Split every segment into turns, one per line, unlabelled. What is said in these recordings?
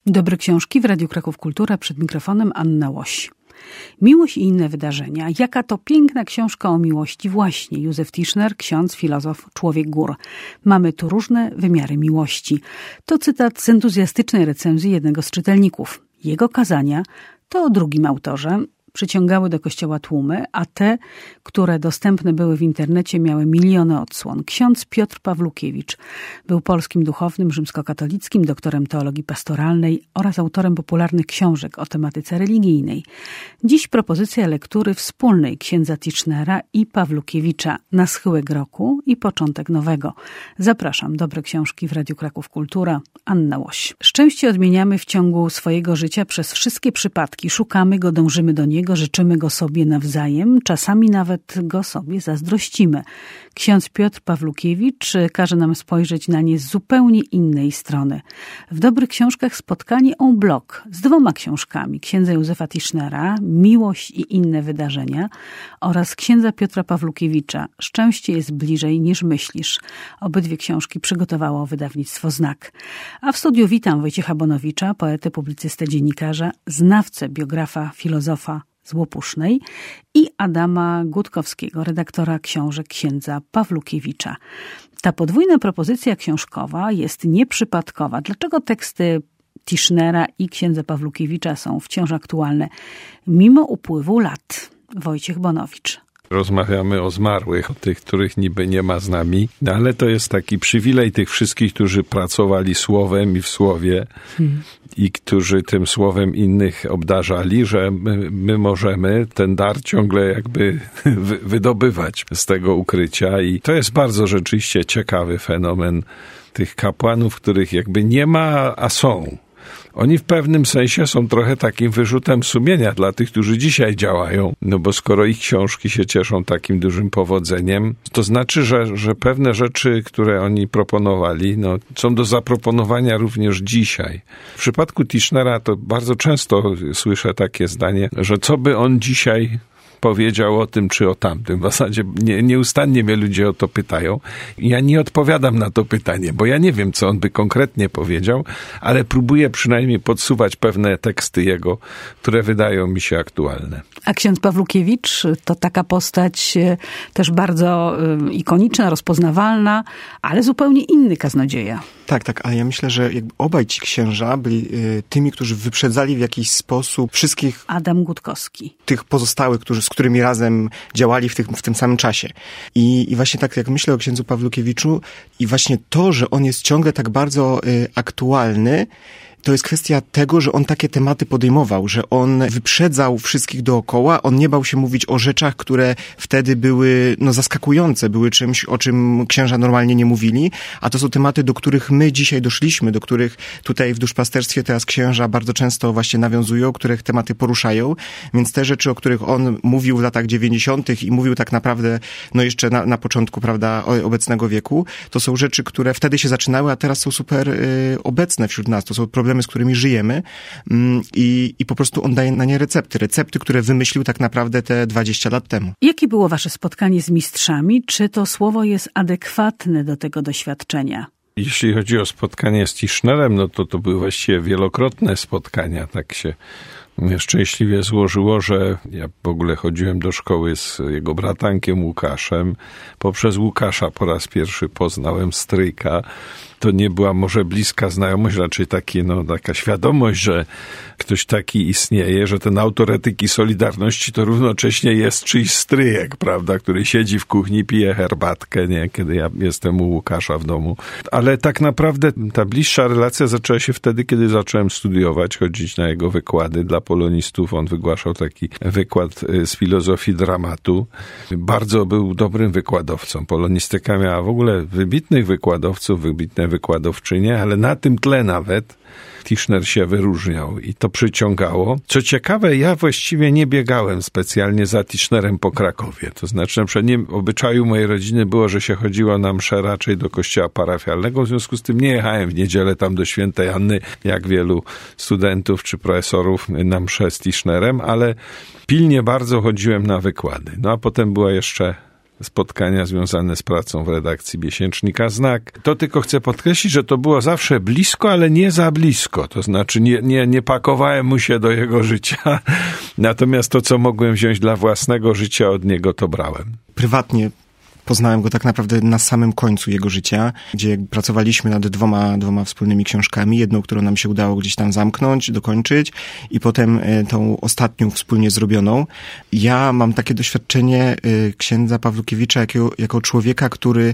Dobre książki w Radiu Kraków Kultura, przed mikrofonem Anna Łoś. Miłość i inne wydarzenia. Jaka to piękna książka o miłości właśnie. Józef Tischner, ksiądz, filozof, człowiek gór. Mamy tu różne wymiary miłości. To cytat z entuzjastycznej recenzji jednego z czytelników. Jego kazania to o drugim autorze przyciągały do kościoła tłumy, a te, które dostępne były w internecie, miały miliony odsłon. Ksiądz Piotr Pawlukiewicz był polskim duchownym rzymskokatolickim, doktorem teologii pastoralnej oraz autorem popularnych książek o tematyce religijnej. Dziś propozycja lektury wspólnej księdza Tischnera i Pawlukiewicza na schyłek roku i początek nowego. Zapraszam. Dobre książki w Radiu Kraków Kultura. Anna Łoś. Szczęście odmieniamy w ciągu swojego życia przez wszystkie przypadki. Szukamy go, dążymy do niego, życzymy go sobie nawzajem, czasami nawet go sobie zazdrościmy. Ksiądz Piotr Pawlukiewicz każe nam spojrzeć na nie z zupełnie innej strony. W dobrych książkach spotkanie en bloc z 2 książkami księdza Józefa Tischnera, Miłość i inne wydarzenia oraz księdza Piotra Pawlukiewicza, Szczęście jest bliżej niż myślisz. Obydwie książki przygotowało wydawnictwo Znak. A w studiu witam Wojciecha Bonowicza, poetę, publicystę, dziennikarza, znawcę, biografa, filozofa z Łopusznej i Adama Gutkowskiego, redaktora książek księdza Pawlukiewicza. Ta podwójna propozycja książkowa jest nieprzypadkowa. Dlaczego teksty Tischnera i księdza Pawlukiewicza są wciąż aktualne mimo upływu lat? Wojciech Bonowicz.
Rozmawiamy o zmarłych, o tych, których niby nie ma z nami, no ale to jest taki przywilej tych wszystkich, którzy pracowali słowem i w słowie i którzy tym słowem innych obdarzali, że my możemy ten dar ciągle jakby wydobywać z tego ukrycia i to jest bardzo rzeczywiście ciekawy fenomen tych kapłanów, których jakby nie ma, a są. Oni w pewnym sensie są trochę takim wyrzutem sumienia dla tych, którzy dzisiaj działają. No bo skoro ich książki się cieszą takim dużym powodzeniem, to znaczy, że pewne rzeczy, które oni proponowali, no, są do zaproponowania również dzisiaj. W przypadku Tischnera to bardzo często słyszę takie zdanie, że co by on dzisiaj powiedział o tym czy o tamtym. W zasadzie nieustannie mnie ludzie o to pytają. Ja nie odpowiadam na to pytanie, bo ja nie wiem, co on by konkretnie powiedział, ale próbuję przynajmniej podsuwać pewne teksty jego, które wydają mi się aktualne.
A ksiądz Pawlukiewicz to taka postać też bardzo ikoniczna, rozpoznawalna, ale zupełnie inny kaznodzieja.
Tak, ale ja myślę, że jakby obaj ci księża byli tymi, którzy wyprzedzali w jakiś sposób wszystkich...
Adam Gutkowski.
Tych pozostałych, z którymi razem działali w tym samym czasie. I właśnie tak jak myślę o księdzu Pawlukiewiczu i właśnie to, że on jest ciągle tak bardzo aktualny, to jest kwestia tego, że on takie tematy podejmował, że on wyprzedzał wszystkich dookoła, on nie bał się mówić o rzeczach, które wtedy były zaskakujące, były czymś, o czym księża normalnie nie mówili, a to są tematy, do których my dzisiaj doszliśmy, do których tutaj w duszpasterstwie teraz księża bardzo często właśnie nawiązują, których tematy poruszają, więc te rzeczy, o których on mówił w latach 90. i mówił tak naprawdę, jeszcze na początku, prawda, obecnego wieku, to są rzeczy, które wtedy się zaczynały, a teraz są super obecne wśród nas, to są problemy, z którymi żyjemy i po prostu on daje na nie recepty, które wymyślił tak naprawdę te 20 lat temu.
Jakie było wasze spotkanie z mistrzami? Czy to słowo jest adekwatne do tego doświadczenia?
Jeśli chodzi o spotkanie z Tischnerem, no to były właściwie wielokrotne spotkania. Tak się szczęśliwie złożyło, że ja w ogóle chodziłem do szkoły z jego bratankiem Łukaszem. Poprzez Łukasza po raz pierwszy poznałem stryjka. To nie była może bliska znajomość, raczej taka świadomość, że ktoś taki istnieje, że ten autor Etyki Solidarności to równocześnie jest czyjś stryjek, prawda, który siedzi w kuchni, pije herbatkę, nie, kiedy ja jestem u Łukasza w domu. Ale tak naprawdę ta bliższa relacja zaczęła się wtedy, kiedy zacząłem studiować, chodzić na jego wykłady dla polonistów. On wygłaszał taki wykład z filozofii dramatu. Bardzo był dobrym wykładowcą. Polonistyka miała w ogóle wybitnych wykładowców, wybitne wykładowczynie, ale na tym tle nawet Tischner się wyróżniał i to przyciągało. Co ciekawe, ja właściwie nie biegałem specjalnie za Tischnerem po Krakowie. To znaczy, w obyczaju mojej rodziny było, że się chodziło na mszę raczej do kościoła parafialnego, w związku z tym nie jechałem w niedzielę tam do Świętej Anny, jak wielu studentów czy profesorów, na mszę z Tischnerem, ale pilnie bardzo chodziłem na wykłady. No a potem była jeszcze spotkania związane z pracą w redakcji miesięcznika Znak. To tylko chcę podkreślić, że to było zawsze blisko, ale nie za blisko. To znaczy nie pakowałem mu się do jego życia, natomiast to, co mogłem wziąć dla własnego życia od niego, to brałem.
Prywatnie poznałem go tak naprawdę na samym końcu jego życia, gdzie pracowaliśmy nad dwoma wspólnymi książkami. Jedną, którą nam się udało gdzieś tam zamknąć, dokończyć i potem tą ostatnią wspólnie zrobioną. Ja mam takie doświadczenie księdza Pawlukiewicza jako człowieka, który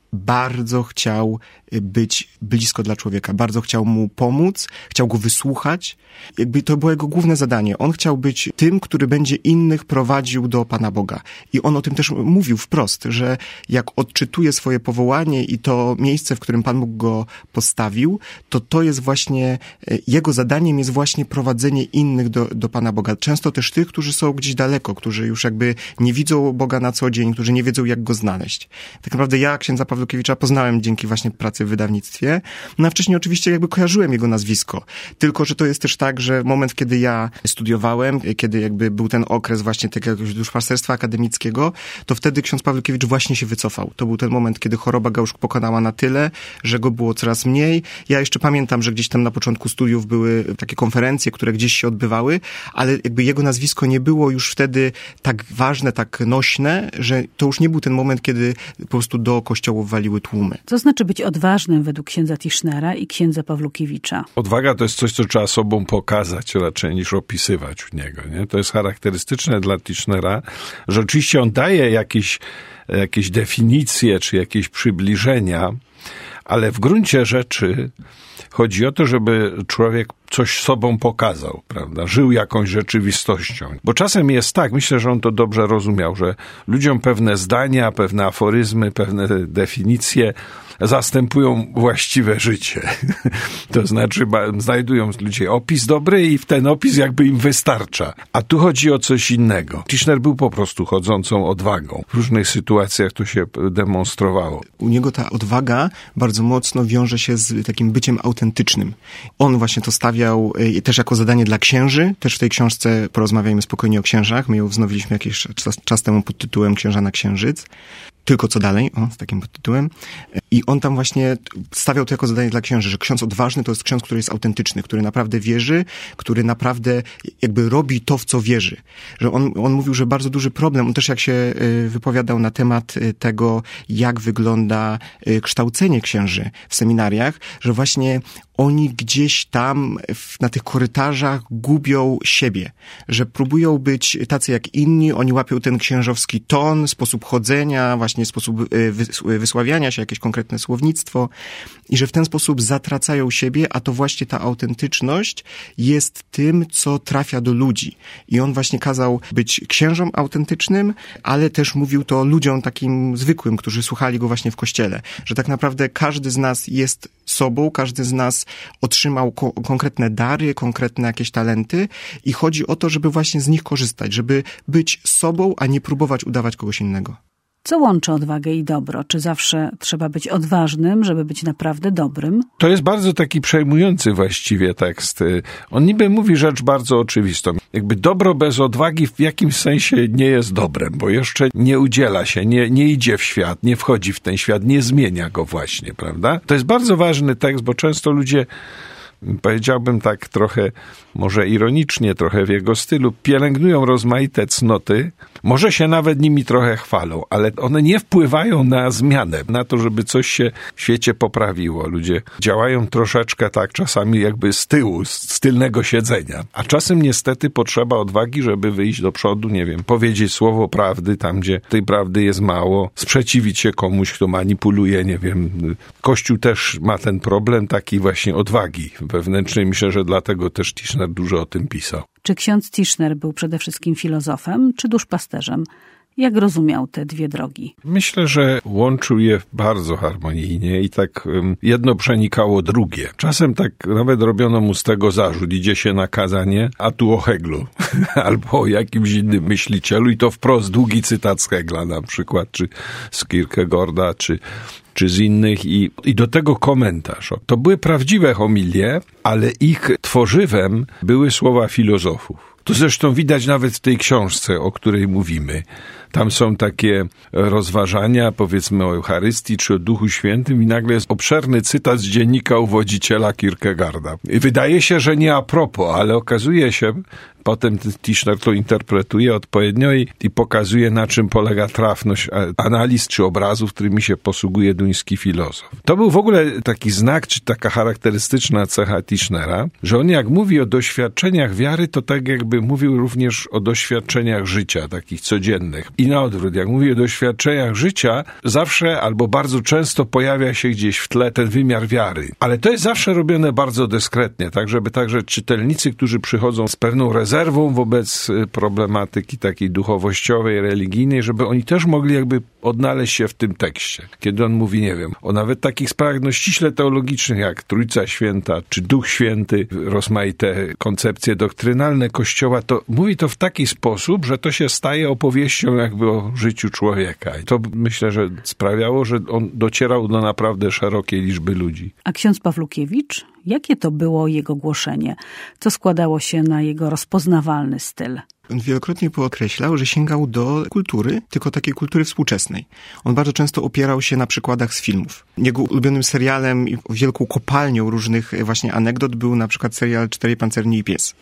bardzo chciał być blisko dla człowieka, bardzo chciał mu pomóc, chciał go wysłuchać. Jakby to było jego główne zadanie. On chciał być tym, który będzie innych prowadził do Pana Boga. I on o tym też mówił wprost, że jak odczytuje swoje powołanie i to miejsce, w którym Pan Bóg go postawił, to jest właśnie, jego zadaniem jest właśnie prowadzenie innych do Pana Boga. Często też tych, którzy są gdzieś daleko, którzy już jakby nie widzą Boga na co dzień, którzy nie wiedzą, jak go znaleźć. Tak naprawdę ja księdza Pawlukiewicza poznałem dzięki właśnie pracy w wydawnictwie. No a wcześniej oczywiście jakby kojarzyłem jego nazwisko. Tylko, że to jest też tak, że moment, kiedy ja studiowałem, kiedy jakby był ten okres właśnie takiego duszpasterstwa akademickiego, to wtedy ksiądz Pawlukiewicz właśnie się wycofał. To był ten moment, kiedy choroba go już pokonała na tyle, że go było coraz mniej. Ja jeszcze pamiętam, że gdzieś tam na początku studiów były takie konferencje, które gdzieś się odbywały, ale jakby jego nazwisko nie było już wtedy tak ważne, tak nośne, że to już nie był ten moment, kiedy po prostu do kościołów waliły tłumy.
Co znaczy być odważnym według księdza Tischnera i księdza Pawlukiewicza?
Odwaga to jest coś, co trzeba sobą pokazać raczej niż opisywać w niego. Nie? To jest charakterystyczne dla Tischnera, że oczywiście on daje jakieś definicje czy jakieś przybliżenia, ale w gruncie rzeczy chodzi o to, żeby człowiek coś sobą pokazał, prawda? Żył jakąś rzeczywistością. Bo czasem jest tak, myślę, że on to dobrze rozumiał, że ludziom pewne zdania, pewne aforyzmy, pewne definicje zastępują właściwe życie. To znaczy znajdują ludzie opis dobry i w ten opis jakby im wystarcza. A tu chodzi o coś innego. Tischner był po prostu chodzącą odwagą. W różnych sytuacjach to się demonstrowało.
U niego ta odwaga bardzo mocno wiąże się z takim byciem autentycznym. On właśnie to stawiał też jako zadanie dla księży. Też w tej książce Porozmawiajmy spokojnie o księżach. My ją wznowiliśmy jakiś czas temu pod tytułem Księża na księżyc. Tylko co dalej, z takim podtytułem. I on tam właśnie stawiał to jako zadanie dla księży, że ksiądz odważny to jest ksiądz, który jest autentyczny, który naprawdę wierzy, który naprawdę jakby robi to, w co wierzy. Że on mówił, że bardzo duży problem, on też jak się wypowiadał na temat tego, jak wygląda kształcenie księży w seminariach, że właśnie oni gdzieś tam na tych korytarzach gubią siebie, że próbują być tacy jak inni, oni łapią ten księżowski ton, sposób chodzenia, właśnie sposób wysławiania się, jakieś konkretne słownictwo i że w ten sposób zatracają siebie, a to właśnie ta autentyczność jest tym, co trafia do ludzi. I on właśnie kazał być księżom autentycznym, ale też mówił to ludziom takim zwykłym, którzy słuchali go właśnie w kościele, że tak naprawdę każdy z nas jest sobą, każdy z nas otrzymał konkretne dary, konkretne jakieś talenty i chodzi o to, żeby właśnie z nich korzystać, żeby być sobą, a nie próbować udawać kogoś innego.
Co łączy odwagę i dobro? Czy zawsze trzeba być odważnym, żeby być naprawdę dobrym?
To jest bardzo taki przejmujący właściwie tekst. On niby mówi rzecz bardzo oczywistą. Jakby dobro bez odwagi w jakimś sensie nie jest dobrem, bo jeszcze nie udziela się, nie idzie w świat, nie wchodzi w ten świat, nie zmienia go właśnie, prawda? To jest bardzo ważny tekst, bo często ludzie, powiedziałbym tak trochę, może ironicznie, trochę w jego stylu, pielęgnują rozmaite cnoty, może się nawet nimi trochę chwalą, ale one nie wpływają na zmianę, na to, żeby coś się w świecie poprawiło. Ludzie działają troszeczkę tak czasami jakby z tyłu, z tylnego siedzenia. A czasem niestety potrzeba odwagi, żeby wyjść do przodu, nie wiem, powiedzieć słowo prawdy tam, gdzie tej prawdy jest mało, sprzeciwić się komuś, kto manipuluje, nie wiem. Kościół też ma ten problem taki właśnie odwagi wewnętrznej. Myślę, że dlatego też Tischner dużo o tym pisał.
Czy ksiądz Tischner był przede wszystkim filozofem, czy duszpasterzem? Jak rozumiał te dwie drogi?
Myślę, że łączył je bardzo harmonijnie i tak jedno przenikało drugie. Czasem tak nawet robiono mu z tego zarzut. Idzie się na kazanie, a tu o Heglu albo o jakimś innym myślicielu i to wprost długi cytat z Hegla na przykład, czy z Kierkegaarda, czy z innych i do tego komentarz. To były prawdziwe homilie, ale ich tworzywem były słowa filozofów. To zresztą widać nawet w tej książce, o której mówimy. Tam są takie rozważania, powiedzmy o Eucharystii czy o Duchu Świętym i nagle jest obszerny cytat z dziennika uwodziciela Kierkegaarda. I wydaje się, że nie a propos, ale okazuje się, potem Tischner to interpretuje odpowiednio i pokazuje, na czym polega trafność analiz czy obrazów, którymi się posługuje duński filozof. To był w ogóle taki znak, czy taka charakterystyczna cecha Tischnera, że on jak mówi o doświadczeniach wiary, to tak jakby mówił również o doświadczeniach życia, takich codziennych. I na odwrót, jak mówi o doświadczeniach życia, zawsze albo bardzo często pojawia się gdzieś w tle ten wymiar wiary. Ale to jest zawsze robione bardzo dyskretnie, tak żeby także czytelnicy, którzy przychodzą z pewną rezerwą wobec problematyki takiej duchowościowej, religijnej, żeby oni też mogli jakby odnaleźć się w tym tekście. Kiedy on mówi, nie wiem, o nawet takich sprawach no ściśle teologicznych, jak Trójca Święta, czy Duch Święty, rozmaite koncepcje doktrynalne Kościoła, to mówi to w taki sposób, że to się staje opowieścią jakby o życiu człowieka. I to myślę, że sprawiało, że on docierał do naprawdę szerokiej liczby ludzi.
A ksiądz Pawlukiewicz? Jakie to było jego głoszenie? Co składało się na jego rozpoznawalny styl?
On wielokrotnie podkreślał, że sięgał do kultury, tylko takiej kultury współczesnej. On bardzo często opierał się na przykładach z filmów. Jego ulubionym serialem i wielką kopalnią różnych właśnie anegdot był na przykład serial Czterej pancerni i pies.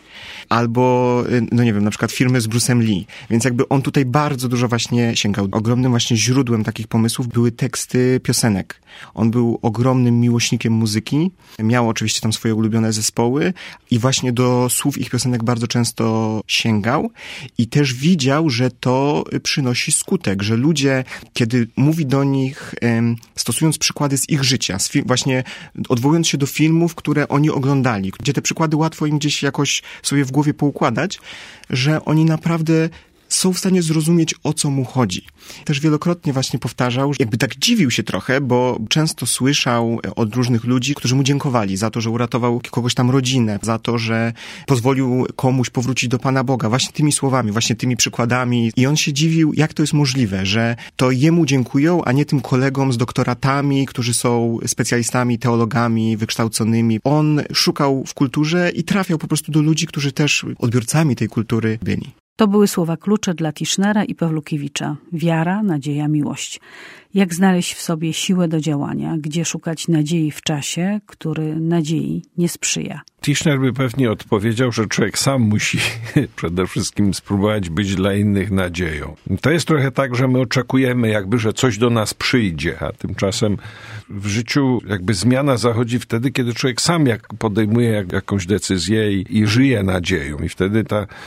Albo, no nie wiem, na przykład filmy z Bruce'em Lee. Więc jakby on tutaj bardzo dużo właśnie sięgał. Ogromnym właśnie źródłem takich pomysłów były teksty piosenek. On był ogromnym miłośnikiem muzyki. Miał oczywiście tam swoje ulubione zespoły i właśnie do słów ich piosenek bardzo często sięgał. I też widział, że to przynosi skutek, że ludzie, kiedy mówi do nich, stosując przykłady z ich życia, właśnie odwołując się do filmów, które oni oglądali, gdzie te przykłady łatwo im gdzieś jakoś sobie w głowie poukładać, że oni naprawdę są w stanie zrozumieć, o co mu chodzi. Też wielokrotnie właśnie powtarzał, jakby tak dziwił się trochę, bo często słyszał od różnych ludzi, którzy mu dziękowali za to, że uratował kogoś tam rodzinę, za to, że pozwolił komuś powrócić do Pana Boga, właśnie tymi słowami, właśnie tymi przykładami. I on się dziwił, jak to jest możliwe, że to jemu dziękują, a nie tym kolegom z doktoratami, którzy są specjalistami, teologami, wykształconymi. On szukał w kulturze i trafiał po prostu do ludzi, którzy też odbiorcami tej kultury byli.
To były słowa klucze dla Tischnera i Pawlukiewicza. Wiara, nadzieja, miłość. Jak znaleźć w sobie siłę do działania? Gdzie szukać nadziei w czasie, który nadziei nie sprzyja?
Tischner by pewnie odpowiedział, że człowiek sam musi przede wszystkim spróbować być dla innych nadzieją. To jest trochę tak, że my oczekujemy jakby, że coś do nas przyjdzie, a tymczasem w życiu jakby zmiana zachodzi wtedy, kiedy człowiek sam podejmuje jakąś decyzję i żyje nadzieją. I wtedy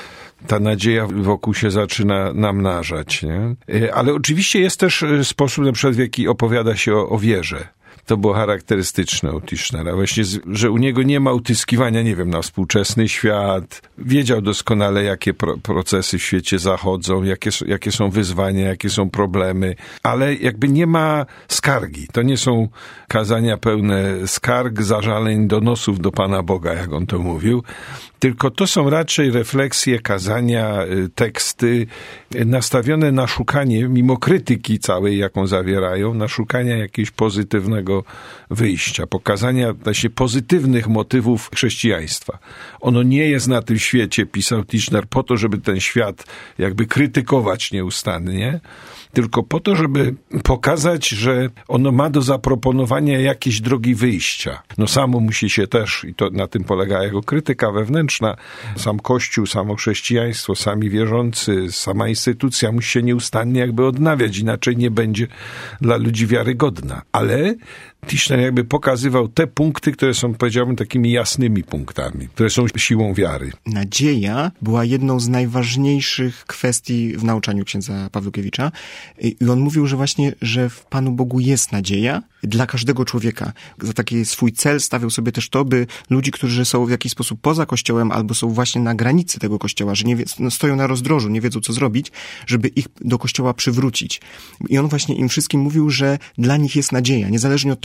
ta nadzieja wokół się zaczyna namnażać, nie? Ale oczywiście jest też sposób, na przykład, w jaki opowiada się o wierze. To było charakterystyczne u Tischnera. Właśnie, że u niego nie ma utyskiwania, nie wiem, na współczesny świat. Wiedział doskonale, jakie procesy w świecie zachodzą, jakie są wyzwania, jakie są problemy, ale jakby nie ma skargi. To nie są kazania pełne skarg, zażaleń, donosów do Pana Boga, jak on to mówił, tylko to są raczej refleksje, kazania, teksty nastawione na szukanie, mimo krytyki całej, jaką zawierają, na szukanie jakiegoś pozytywnego wyjścia, pokazania właśnie pozytywnych motywów chrześcijaństwa. Ono nie jest na tym świecie, pisał Tischner, po to, żeby ten świat jakby krytykować nieustannie, tylko po to, żeby pokazać, że ono ma do zaproponowania jakieś drogi wyjścia. No samo musi się też, i to na tym polega jego krytyka wewnętrzna, sam Kościół, samo chrześcijaństwo, sami wierzący, sama instytucja musi się nieustannie jakby odnawiać, inaczej nie będzie dla ludzi wiarygodna. Ale Tischner jakby pokazywał te punkty, które są, powiedziałbym, takimi jasnymi punktami, które są siłą wiary.
Nadzieja była jedną z najważniejszych kwestii w nauczaniu księdza Pawlukiewicza. I on mówił, że właśnie, że w Panu Bogu jest nadzieja dla każdego człowieka. Za taki swój cel stawiał sobie też to, by ludzi, którzy są w jakiś sposób poza Kościołem albo są właśnie na granicy tego Kościoła, że stoją na rozdrożu, nie wiedzą, co zrobić, żeby ich do Kościoła przywrócić. I on właśnie im wszystkim mówił, że dla nich jest nadzieja, niezależnie od tego,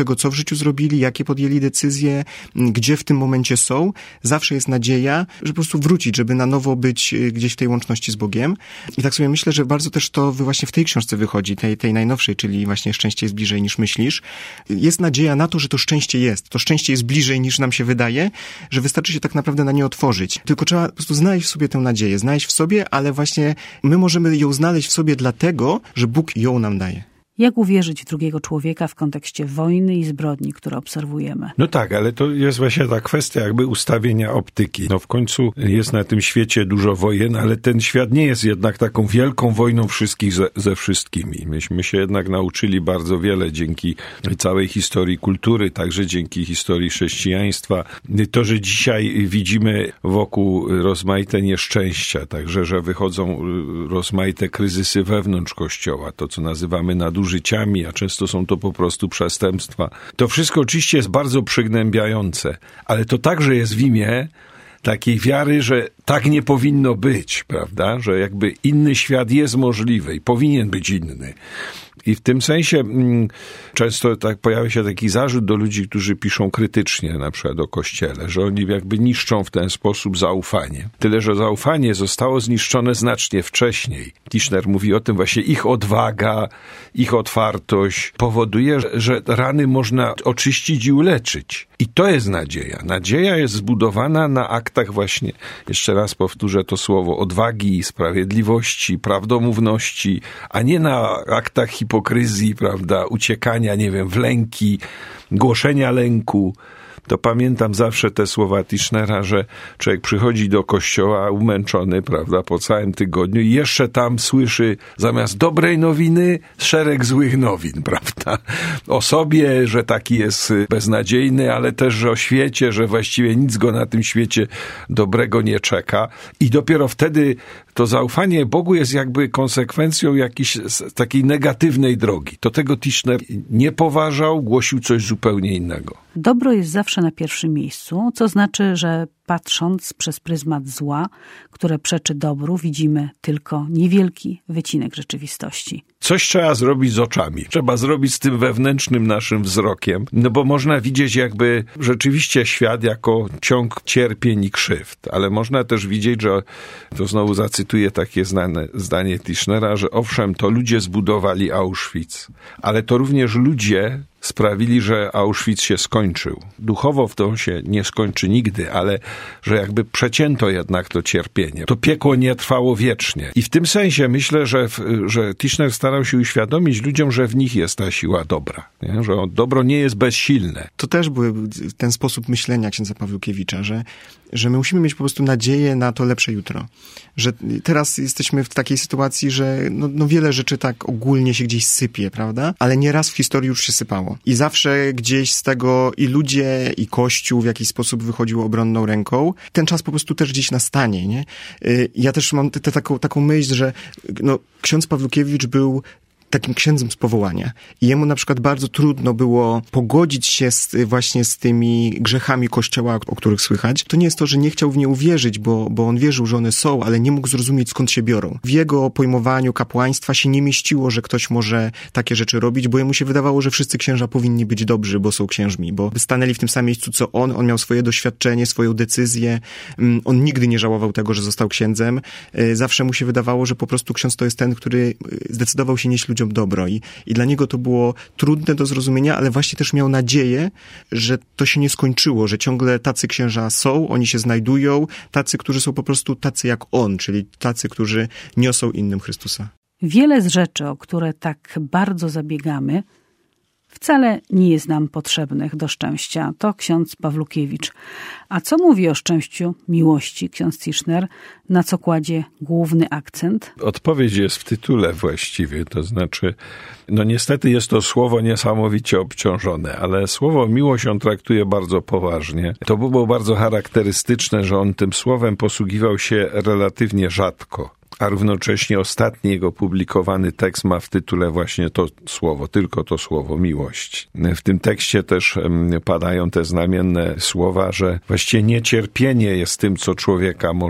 tego, co w życiu zrobili, jakie podjęli decyzje, gdzie w tym momencie są, zawsze jest nadzieja, żeby po prostu wrócić, żeby na nowo być gdzieś w tej łączności z Bogiem. I tak sobie myślę, że bardzo też to właśnie w tej książce wychodzi, tej najnowszej, czyli właśnie Szczęście jest bliżej niż myślisz. Jest nadzieja na to, że to szczęście jest. To szczęście jest bliżej niż nam się wydaje, że wystarczy się tak naprawdę na nie otworzyć. Tylko trzeba po prostu znaleźć w sobie tę nadzieję, znaleźć w sobie, ale właśnie my możemy ją znaleźć w sobie dlatego, że Bóg ją nam daje.
Jak uwierzyć w drugiego człowieka w kontekście wojny i zbrodni, które obserwujemy?
No tak, ale to jest właśnie ta kwestia jakby ustawienia optyki. No w końcu jest na tym świecie dużo wojen, ale ten świat nie jest jednak taką wielką wojną wszystkich ze wszystkimi. Myśmy się jednak nauczyli bardzo wiele dzięki całej historii kultury, także dzięki historii chrześcijaństwa. To, że dzisiaj widzimy wokół rozmaite nieszczęścia, także, że wychodzą rozmaite kryzysy wewnątrz Kościoła, to co nazywamy nadużyciami, a często są to po prostu przestępstwa. To wszystko oczywiście jest bardzo przygnębiające, ale to także jest w imię takiej wiary, że tak nie powinno być, prawda? Że jakby inny świat jest możliwy i powinien być inny. I w tym sensie często tak pojawia się taki zarzut do ludzi, którzy piszą krytycznie na przykład o Kościele, że oni jakby niszczą w ten sposób zaufanie. Tyle, że zaufanie zostało zniszczone znacznie wcześniej. Tischner mówi o tym właśnie, ich odwaga, ich otwartość powoduje, że rany można oczyścić i uleczyć. I to jest nadzieja. Nadzieja jest zbudowana na aktach właśnie, jeszcze raz powtórzę to słowo, odwagi, sprawiedliwości, prawdomówności, a nie na aktach hipokryzji, prawda, uciekania, nie wiem, w lęki, głoszenia lęku. To pamiętam zawsze te słowa Tischnera, że człowiek przychodzi do kościoła umęczony, prawda, po całym tygodniu i jeszcze tam słyszy zamiast dobrej nowiny szereg złych nowin, prawda? O sobie, że taki jest beznadziejny, ale też, że o świecie, że właściwie nic go na tym świecie dobrego nie czeka. I dopiero wtedy to zaufanie Bogu jest jakby konsekwencją jakiejś takiej negatywnej drogi. To tego Tischner nie poważał, głosił coś zupełnie innego.
Dobro jest zawsze na pierwszym miejscu, co znaczy, że patrząc przez pryzmat zła, które przeczy dobru, widzimy tylko niewielki wycinek rzeczywistości.
Coś trzeba zrobić z oczami. Trzeba zrobić z tym wewnętrznym naszym wzrokiem, no bo można widzieć jakby rzeczywiście świat jako ciąg cierpień i krzywd, ale można też widzieć, że, to znowu zacytuję takie znane zdanie Tischnera, że owszem, to ludzie zbudowali Auschwitz, ale to również ludzie sprawili, że Auschwitz się skończył. Duchowo to się nie skończy nigdy, ale że jakby przecięto jednak to cierpienie. To piekło nie trwało wiecznie. I w tym sensie myślę, że Tischner starał się uświadomić ludziom, że w nich jest ta siła dobra. Nie? Że dobro nie jest bezsilne.
To też był ten sposób myślenia księdza Pawlukiewicza, że my musimy mieć po prostu nadzieję na to lepsze jutro. Że teraz jesteśmy w takiej sytuacji, że no wiele rzeczy tak ogólnie się gdzieś sypie, prawda? Ale nieraz w historii już się sypało. I zawsze gdzieś z tego i ludzie, i Kościół w jakiś sposób wychodził obronną ręką. Ten czas po prostu też gdzieś nastanie, nie? Ja też mam taką myśl, że ksiądz Pawlukiewicz był takim księdzem z powołania. I jemu na przykład bardzo trudno było pogodzić się właśnie z tymi grzechami Kościoła, o których słychać. To nie jest to, że nie chciał w nie uwierzyć, bo on wierzył, że one są, ale nie mógł zrozumieć, skąd się biorą. W jego pojmowaniu kapłaństwa się nie mieściło, że ktoś może takie rzeczy robić, bo jemu się wydawało, że wszyscy księża powinni być dobrzy, bo są księżmi, bo stanęli w tym samym miejscu, co on miał swoje doświadczenie, swoją decyzję. On nigdy nie żałował tego, że został księdzem. Zawsze mu się wydawało, że po prostu ksiądz to jest ten, który zdecydował się nieść ludziom dobro i dla niego to było trudne do zrozumienia, ale właśnie też miał nadzieję, że to się nie skończyło, że ciągle tacy księża są, oni się znajdują, tacy, którzy są po prostu tacy jak on, czyli tacy, którzy niosą innym Chrystusa.
Wiele z rzeczy, o które tak bardzo zabiegamy, wcale nie jest nam potrzebnych do szczęścia. To ksiądz Pawlukiewicz. A co mówi o szczęściu miłości ksiądz Tischner? Na co kładzie główny akcent?
Odpowiedź jest w tytule właściwie, to znaczy, niestety jest to słowo niesamowicie obciążone, ale słowo miłość on traktuje bardzo poważnie. To było bardzo charakterystyczne, że on tym słowem posługiwał się relatywnie rzadko. A równocześnie ostatni jego publikowany tekst ma w tytule właśnie to słowo, tylko to słowo, miłość. W tym tekście też padają te znamienne słowa, że właściwie niecierpienie jest tym, co człowieka może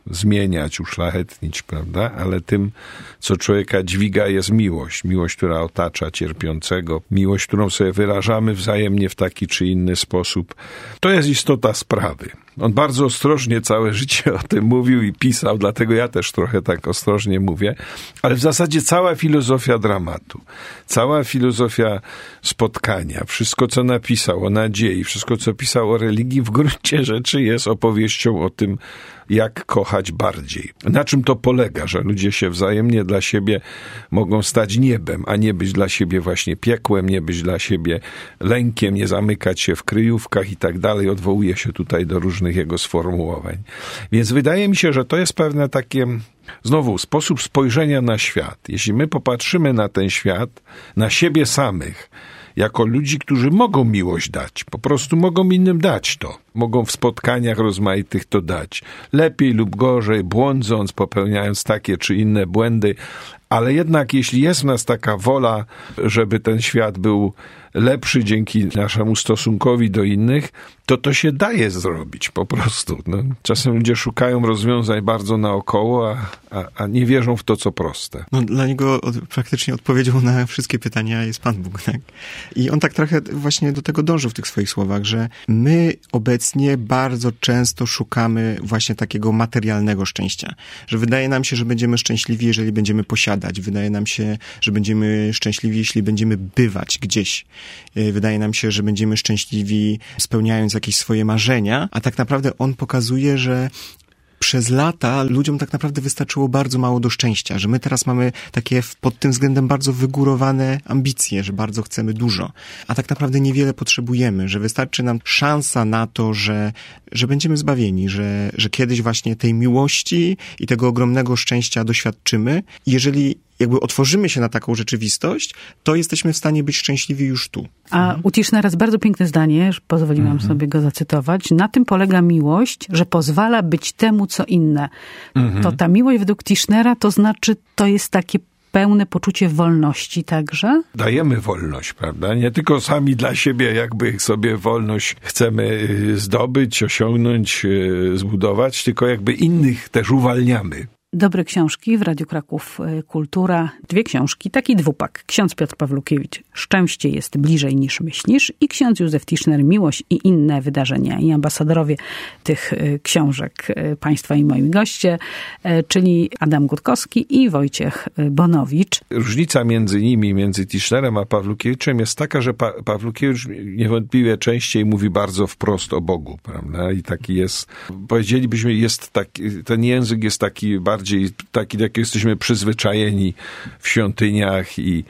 zmieniać, uszlachetnić, prawda? Ale tym, co człowieka dźwiga, jest miłość. Miłość, która otacza cierpiącego. Miłość, którą sobie wyrażamy wzajemnie w taki czy inny sposób. To jest istota sprawy. On bardzo ostrożnie całe życie o tym mówił i pisał, dlatego ja też trochę tak ostrożnie mówię, ale w zasadzie cała filozofia dramatu, cała filozofia spotkania, wszystko co napisał o nadziei, wszystko co pisał o religii w gruncie rzeczy jest opowieścią o tym, jak kochać bardziej. Na czym to polega, że ludzie się wzajemnie dla siebie mogą stać niebem, a nie być dla siebie właśnie piekłem, nie być dla siebie lękiem, nie zamykać się w kryjówkach i tak dalej. Odwołuje się tutaj do różnych jego sformułowań. Więc wydaje mi się, że to jest pewne takie, znowu, sposób spojrzenia na świat. Jeśli my popatrzymy na ten świat, na siebie samych, jako ludzi, którzy mogą miłość dać, po prostu mogą innym dać to. Mogą w spotkaniach rozmaitych to dać. Lepiej lub gorzej, błądząc, popełniając takie czy inne błędy, ale jednak jeśli jest w nas taka wola, żeby ten świat był lepszy dzięki naszemu stosunkowi do innych, to się daje zrobić po prostu. No, czasem ludzie szukają rozwiązań bardzo naokoło, a nie wierzą w to, co proste.
No, dla niego praktycznie odpowiedzią na wszystkie pytania jest Pan Bóg, tak? I on tak trochę właśnie do tego dążył w tych swoich słowach, że my obecnie bardzo często szukamy właśnie takiego materialnego szczęścia. Że wydaje nam się, że będziemy szczęśliwi, jeżeli będziemy posiadać. Wydaje nam się, że będziemy szczęśliwi, jeśli będziemy bywać gdzieś. Wydaje nam się, że będziemy szczęśliwi spełniając jakieś swoje marzenia, a tak naprawdę on pokazuje, że przez lata ludziom tak naprawdę wystarczyło bardzo mało do szczęścia, że my teraz mamy takie pod tym względem bardzo wygórowane ambicje, że bardzo chcemy dużo, a tak naprawdę niewiele potrzebujemy, że wystarczy nam szansa na to, że będziemy zbawieni, że kiedyś właśnie tej miłości i tego ogromnego szczęścia doświadczymy. I jeżeli jakby otworzymy się na taką rzeczywistość, to jesteśmy w stanie być szczęśliwi już tu.
A u Tischnera jest bardzo piękne zdanie, pozwoliłam sobie go zacytować. Na tym polega miłość, że pozwala być temu, co inne. To ta miłość według Tischnera, to znaczy, to jest takie pełne poczucie wolności także?
Dajemy wolność, prawda? Nie tylko sami dla siebie jakby sobie wolność chcemy zdobyć, osiągnąć, zbudować, tylko jakby innych też uwalniamy.
Dobre książki w Radiu Kraków Kultura. 2 książki, taki dwupak. Ksiądz Piotr Pawlukiewicz, Szczęście jest bliżej niż myślisz, i ksiądz Józef Tischner, Miłość i inne wydarzenia. I ambasadorowie tych książek, państwa i moi goście, czyli Adam Gutkowski i Wojciech Bonowicz.
Różnica między nimi, między Tischnerem a Pawlukiewiczem jest taka, że Pawlukiewicz niewątpliwie częściej mówi bardzo wprost o Bogu, prawda? I taki jest, powiedzielibyśmy, jest taki, ten język jest taki bardziej taki, jak jesteśmy przyzwyczajeni w świątyniach i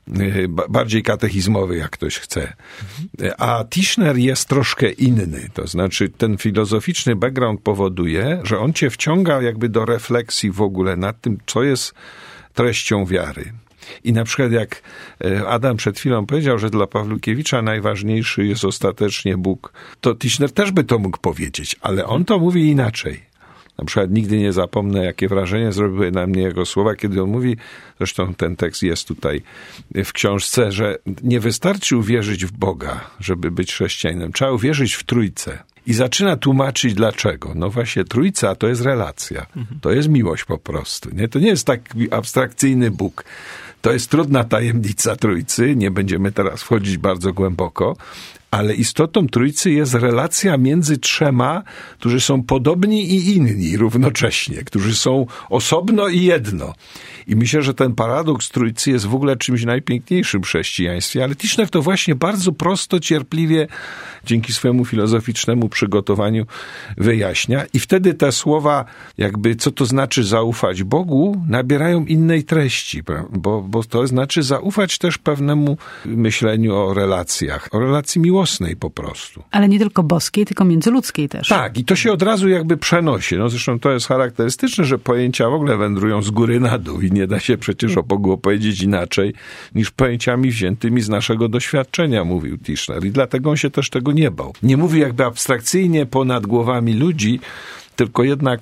bardziej katechizmowy, jak ktoś chce. A Tischner jest troszkę inny. To znaczy ten filozoficzny background powoduje, że on cię wciąga jakby do refleksji w ogóle nad tym, co jest treścią wiary. I na przykład jak Adam przed chwilą powiedział, że dla Pawlukiewicza najważniejszy jest ostatecznie Bóg, to Tischner też by to mógł powiedzieć, ale on to mówi inaczej. Na przykład nigdy nie zapomnę, jakie wrażenie zrobiły na mnie jego słowa, kiedy on mówi, zresztą ten tekst jest tutaj w książce, że nie wystarczy uwierzyć w Boga, żeby być chrześcijaninem. Trzeba uwierzyć w Trójcę. I zaczyna tłumaczyć dlaczego. No właśnie, Trójca to jest relacja. To jest miłość po prostu. Nie? To nie jest taki abstrakcyjny Bóg. To jest trudna tajemnica Trójcy. Nie będziemy teraz wchodzić bardzo głęboko. Ale istotą Trójcy jest relacja między trzema, którzy są podobni i inni równocześnie, którzy są osobno i jedno. I myślę, że ten paradoks Trójcy jest w ogóle czymś najpiękniejszym w chrześcijaństwie, ale Tischner to właśnie bardzo prosto, cierpliwie, dzięki swojemu filozoficznemu przygotowaniu wyjaśnia. I wtedy te słowa, jakby co to znaczy zaufać Bogu, nabierają innej treści, bo to znaczy zaufać też pewnemu myśleniu o relacjach, o relacji miłosnej po prostu.
Ale nie tylko boskiej, tylko międzyludzkiej też.
Tak, i to się od razu jakby przenosi. No zresztą to jest charakterystyczne, że pojęcia w ogóle wędrują z góry na dół i nie da się przecież o Bogu opowiedzieć inaczej niż pojęciami wziętymi z naszego doświadczenia, mówił Tischner. I dlatego on się też tego nie bał. Nie mówi jakby abstrakcyjnie ponad głowami ludzi, tylko jednak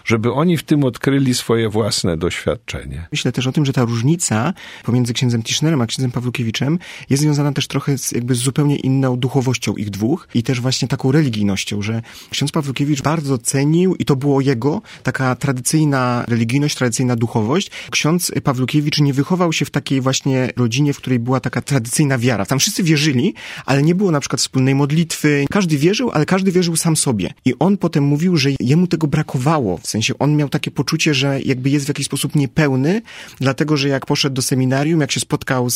żeby oni w tym odkryli swoje własne doświadczenie.
Myślę też o tym, że ta różnica pomiędzy księdzem Tischnerem a księdzem Pawłukiewiczem jest związana też trochę z zupełnie inną duchowością ich dwóch i też właśnie taką religijnością, że ksiądz Pawłukiewicz bardzo cenił i to było jego taka tradycyjna religijność, tradycyjna duchowość. Ksiądz Pawłukiewicz nie wychował się w takiej właśnie rodzinie, w której była taka tradycyjna wiara. Tam wszyscy wierzyli, ale nie było na przykład wspólnej modlitwy. Każdy wierzył, ale każdy wierzył sam sobie. I on potem mówił, że jemu tego brakowało. W sensie on miał takie poczucie, że jakby jest w jakiś sposób niepełny, dlatego, że jak poszedł do seminarium, jak się spotkał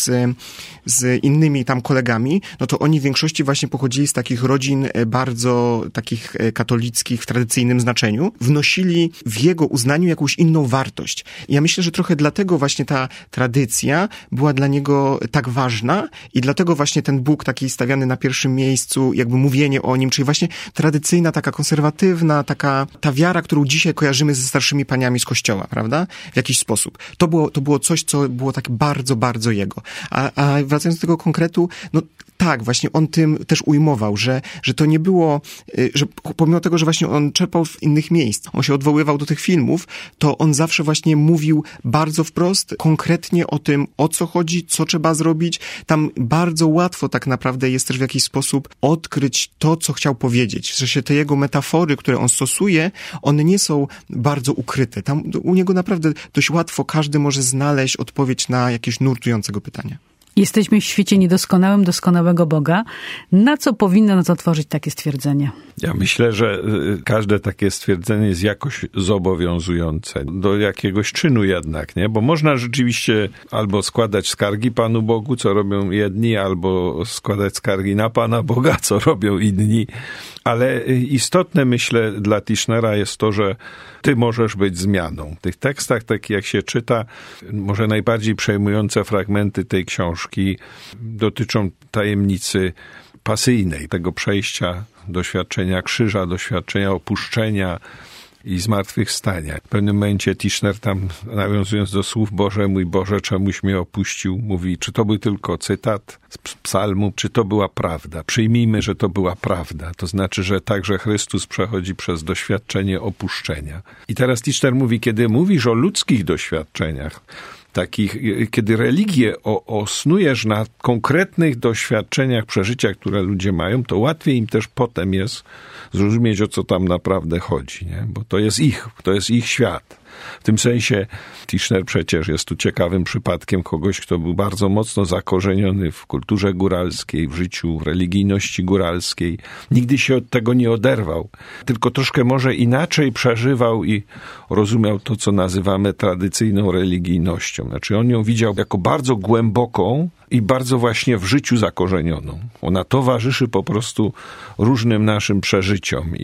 z innymi tam kolegami, no to oni w większości właśnie pochodzili z takich rodzin bardzo takich katolickich w tradycyjnym znaczeniu. Wnosili w jego uznaniu jakąś inną wartość. I ja myślę, że trochę dlatego właśnie ta tradycja była dla niego tak ważna i dlatego właśnie ten Bóg taki stawiany na pierwszym miejscu, jakby mówienie o nim, czyli właśnie tradycyjna, taka konserwatywna, ta wiara, którą dzisiaj kojarzymy ze starszymi paniami z kościoła, prawda? W jakiś sposób. To było coś, co było tak bardzo, bardzo jego. A wracając do tego konkretu, no tak, właśnie on tym też ujmował, że to nie było, że pomimo tego, że właśnie on czerpał w innych miejsc, on się odwoływał do tych filmów, to on zawsze właśnie mówił bardzo wprost, konkretnie o tym, o co chodzi, co trzeba zrobić. Tam bardzo łatwo tak naprawdę jest też w jakiś sposób odkryć to, co chciał powiedzieć. W sensie te jego metafory, które on stosuje, one nie są bardzo ukryte. Tam u niego naprawdę dość łatwo każdy może znaleźć odpowiedź na jakieś nurtującego pytania.
Jesteśmy w świecie niedoskonałym, doskonałego Boga. Na co powinno nas otworzyć takie stwierdzenie?
Ja myślę, że każde takie stwierdzenie jest jakoś zobowiązujące do jakiegoś czynu jednak, nie? Bo można rzeczywiście albo składać skargi Panu Bogu, co robią jedni, albo składać skargi na Pana Boga, co robią inni. Ale istotne, myślę, dla Tischnera jest to, że ty możesz być zmianą. W tych tekstach, tak jak się czyta, może najbardziej przejmujące fragmenty tej książki dotyczą tajemnicy pasyjnej, tego przejścia, doświadczenia krzyża, doświadczenia opuszczenia i zmartwychwstania. W pewnym momencie Tischner tam, nawiązując do słów Boże, mój Boże, czemuś mnie opuścił, mówi, czy to był tylko cytat z psalmu, czy to była prawda. Przyjmijmy, że to była prawda. To znaczy, że także Chrystus przechodzi przez doświadczenie opuszczenia. I teraz Tischner mówi, kiedy mówisz o ludzkich doświadczeniach, takich, kiedy religię osnujesz na konkretnych doświadczeniach, przeżyciach, które ludzie mają, to łatwiej im też potem jest zrozumieć, o co tam naprawdę chodzi, nie? Bo to jest ich świat. W tym sensie Tischner przecież jest tu ciekawym przypadkiem kogoś, kto był bardzo mocno zakorzeniony w kulturze góralskiej, w życiu, w religijności góralskiej. Nigdy się od tego nie oderwał, tylko troszkę może inaczej przeżywał i rozumiał to, co nazywamy tradycyjną religijnością. Znaczy on ją widział jako bardzo głęboką i bardzo właśnie w życiu zakorzenioną. Ona towarzyszy po prostu różnym naszym przeżyciom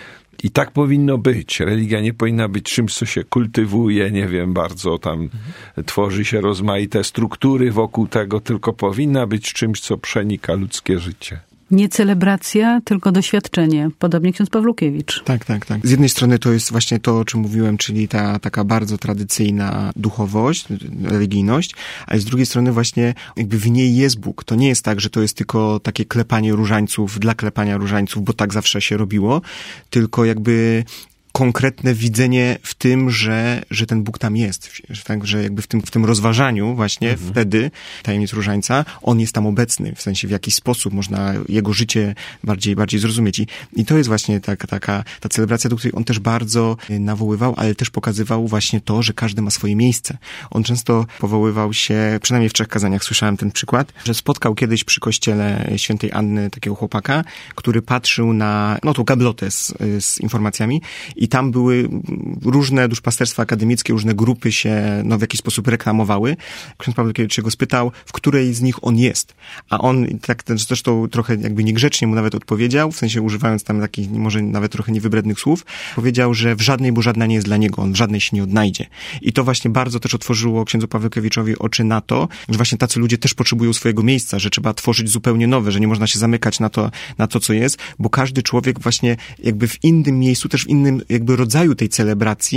i tak powinno być. Religia nie powinna być czymś, co się kultywuje, nie wiem, bardzo tam tworzy się rozmaite struktury wokół tego, tylko powinna być czymś, co przenika ludzkie życie.
Nie celebracja, tylko doświadczenie. Podobnie ksiądz Pawłukiewicz.
Tak. Z jednej strony to jest właśnie to, o czym mówiłem, czyli ta taka bardzo tradycyjna duchowość, religijność, a z drugiej strony właśnie jakby w niej jest Bóg. To nie jest tak, że to jest tylko takie klepanie różańców dla klepania różańców, bo tak zawsze się robiło, tylko jakby konkretne widzenie w tym, że ten Bóg tam jest. Tak, że jakby w tym rozważaniu właśnie wtedy tajemnic różańca, on jest tam obecny. W sensie w jakiś sposób można jego życie bardziej zrozumieć. I to jest właśnie ta celebracja, do której on też bardzo nawoływał, ale też pokazywał właśnie to, że każdy ma swoje miejsce. On często powoływał się, przynajmniej w 3 kazaniach słyszałem ten przykład, że spotkał kiedyś przy kościele świętej Anny takiego chłopaka, który patrzył na tą gablotę z informacjami i tam były różne duszpasterstwa akademickie, różne grupy się w jakiś sposób reklamowały. Ksiądz Pawłukiewicz się go spytał, w której z nich on jest. A on tak zresztą trochę jakby niegrzecznie mu nawet odpowiedział, w sensie używając tam takich może nawet trochę niewybrednych słów, powiedział, że w żadnej, bo żadna nie jest dla niego, on w żadnej się nie odnajdzie. I to właśnie bardzo też otworzyło księdzu Pawłukiewiczowi oczy na to, że właśnie tacy ludzie też potrzebują swojego miejsca, że trzeba tworzyć zupełnie nowe, że nie można się zamykać na to, co jest, bo każdy człowiek właśnie jakby w innym miejscu, też w innym jakby rodzaju tej celebracji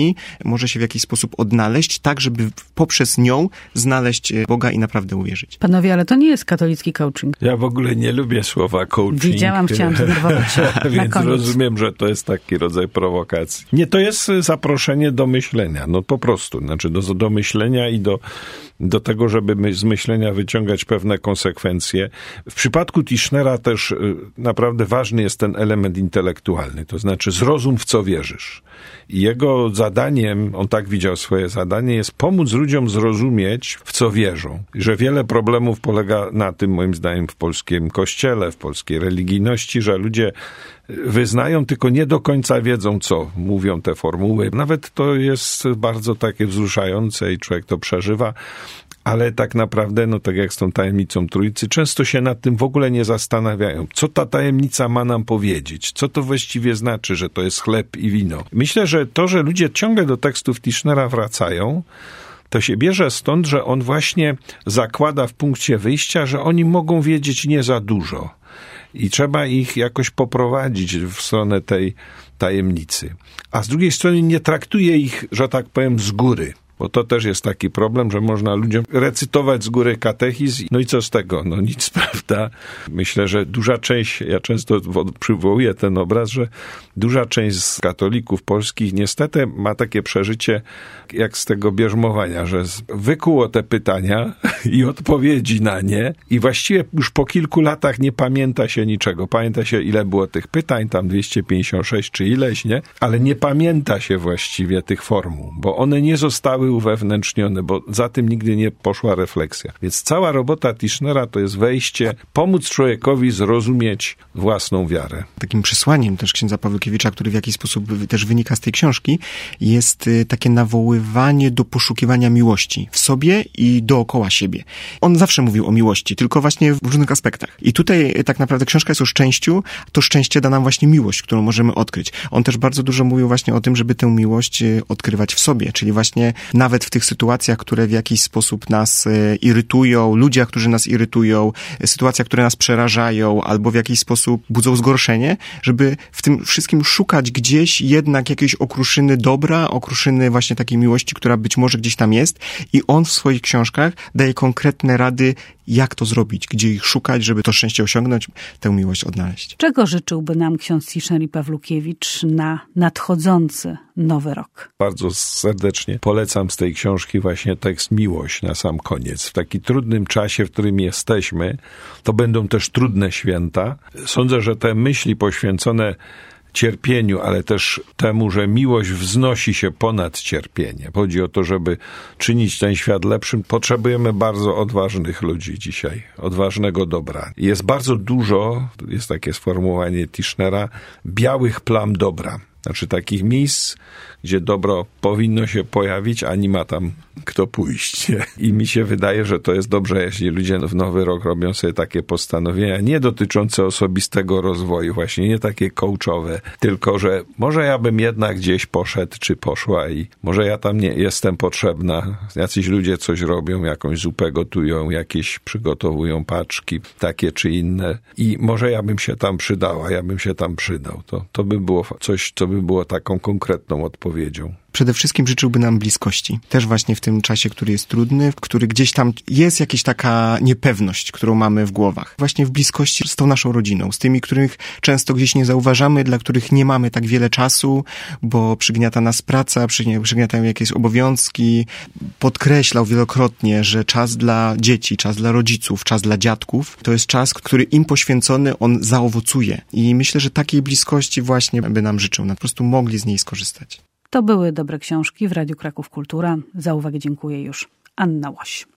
książki może się w jakiś sposób odnaleźć, tak żeby poprzez nią znaleźć Boga i naprawdę uwierzyć.
Panowie, ale to nie jest katolicki coaching.
Ja w ogóle nie lubię słowa coaching.
Widziałam, chciałam zdenerwować się na
Więc
koniec.
rozumiem, że to jest taki rodzaj prowokacji. Nie, to jest zaproszenie do myślenia. No po prostu. Znaczy do myślenia i do tego, żeby z myślenia wyciągać pewne konsekwencje. W przypadku Tischnera też naprawdę ważny jest ten element intelektualny. To znaczy zrozum, w co wierzysz. I jego zadaniem, on tak widział swoje zadanie, jest pomóc ludziom zrozumieć, w co wierzą. I że wiele problemów polega na tym, moim zdaniem, w polskim kościele, w polskiej religijności, że ludzie wyznają, tylko nie do końca wiedzą, co mówią te formuły. Nawet to jest bardzo takie wzruszające i człowiek to przeżywa, ale tak naprawdę, no tak jak z tą tajemnicą Trójcy, często się nad tym w ogóle nie zastanawiają. Co ta tajemnica ma nam powiedzieć? Co to właściwie znaczy, że to jest chleb i wino? Myślę, że to, że ludzie ciągle do tekstów Tischnera wracają, to się bierze stąd, że on właśnie zakłada w punkcie wyjścia, że oni mogą wiedzieć nie za dużo. I trzeba ich jakoś poprowadzić w stronę tej tajemnicy. A z drugiej strony nie traktuje ich, że tak powiem, z góry. Bo to też jest taki problem, że można ludziom recytować z góry katechizm. No i co z tego? No nic, prawda? Myślę, że duża część, ja często przywołuję ten obraz, że duża część z katolików polskich niestety ma takie przeżycie jak z tego bierzmowania, że wykuło te pytania i odpowiedzi na nie i właściwie już po kilku latach nie pamięta się niczego. Pamięta się, ile było tych pytań, tam 256 czy ileś, nie? Ale nie pamięta się właściwie tych formuł, bo one nie zostały uwewnętrznione, bo za tym nigdy nie poszła refleksja. Więc cała robota Tischnera to jest wejście, pomóc człowiekowi zrozumieć własną wiarę.
Takim przesłaniem też księdza Pawlukiewicza, który w jakiś sposób też wynika z tej książki, jest takie nawoływanie do poszukiwania miłości w sobie i dookoła siebie. On zawsze mówił o miłości, tylko właśnie w różnych aspektach. I tutaj tak naprawdę książka jest o szczęściu, to szczęście da nam właśnie miłość, którą możemy odkryć. On też bardzo dużo mówił właśnie o tym, żeby tę miłość odkrywać w sobie, czyli właśnie nawet w tych sytuacjach, które w jakiś sposób nas irytują, ludziach, którzy nas irytują, sytuacjach, które nas przerażają albo w jakiś sposób budzą zgorszenie, żeby w tym wszystkim szukać gdzieś jednak jakiejś okruszyny dobra, okruszyny właśnie takiej miłości, która być może gdzieś tam jest i on w swoich książkach daje konkretne rady, jak to zrobić, gdzie ich szukać, żeby to szczęście osiągnąć, tę miłość odnaleźć.
Czego życzyłby nam ksiądz Tischner i Pawlukiewicz na nadchodzący nowy rok?
Bardzo serdecznie polecam z tej książki właśnie tekst Miłość na sam koniec. W takim trudnym czasie, w którym jesteśmy, to będą też trudne święta. Sądzę, że te myśli poświęcone cierpieniu, ale też temu, że miłość wznosi się ponad cierpienie. Chodzi o to, żeby czynić ten świat lepszym. Potrzebujemy bardzo odważnych ludzi dzisiaj, odważnego dobra. Jest bardzo dużo, jest takie sformułowanie Tischnera, białych plam dobra. Znaczy takich miejsc, gdzie dobro powinno się pojawić, a nie ma tam kto pójść. Nie? I mi się wydaje, że to jest dobrze, jeśli ludzie w nowy rok robią sobie takie postanowienia, nie dotyczące osobistego rozwoju, właśnie nie takie coachowe, tylko że może ja bym jednak gdzieś poszedł czy poszła i może ja tam nie jestem potrzebna. Jacyś ludzie coś robią, jakąś zupę gotują, jakieś przygotowują paczki, takie czy inne i może ja bym się tam przydała, ja bym się tam przydał. To by było coś, co by było taką konkretną odpowiedzią.
Przede wszystkim życzyłby nam bliskości. Też właśnie w tym czasie, który jest trudny, w który gdzieś tam jest jakaś taka niepewność, którą mamy w głowach. Właśnie w bliskości z tą naszą rodziną, z tymi, których często gdzieś nie zauważamy, dla których nie mamy tak wiele czasu, bo przygniata nas praca, przygniatają jakieś obowiązki. Podkreślał wielokrotnie, że czas dla dzieci, czas dla rodziców, czas dla dziadków, to jest czas, który im poświęcony, on zaowocuje. I myślę, że takiej bliskości właśnie by nam życzył. Po prostu mogli z niej skorzystać.
To były dobre książki w Radiu Kraków Kultura. Za uwagę dziękuję już. Anna Łoś.